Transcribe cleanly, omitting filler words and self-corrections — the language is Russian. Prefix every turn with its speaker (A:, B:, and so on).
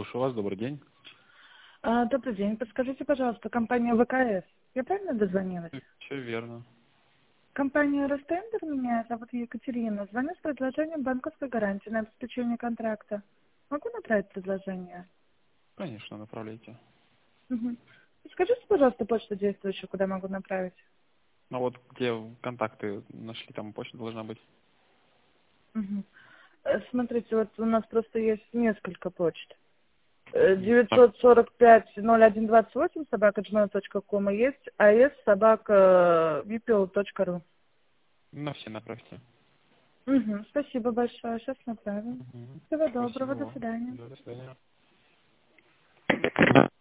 A: слушаю вас. Добрый день.
B: Добрый день. Подскажите, пожалуйста, компания ВКС. Я правильно дозвонилась?
A: Все верно.
B: Компания Ростендер меня зовут Екатерина. Звоню с предложением банковской гарантии на обеспечение контракта. Могу направить предложение?
A: Конечно, направляйте.
B: Угу. Скажите, пожалуйста, почту действующую, куда могу направить?
A: Ну вот где контакты нашли, там почта должна быть.
B: Угу. Смотрите, вот у нас просто есть несколько почт.
A: Так,
B: 945-0128 @gmail.com и есть АС @vpl.ru.
A: на все направьте.
B: Угу. Спасибо большое. Сейчас направим.
A: Мгм.
B: Всего
A: Спасибо
B: доброго. До
A: вам.
B: свидания.
A: До свидания.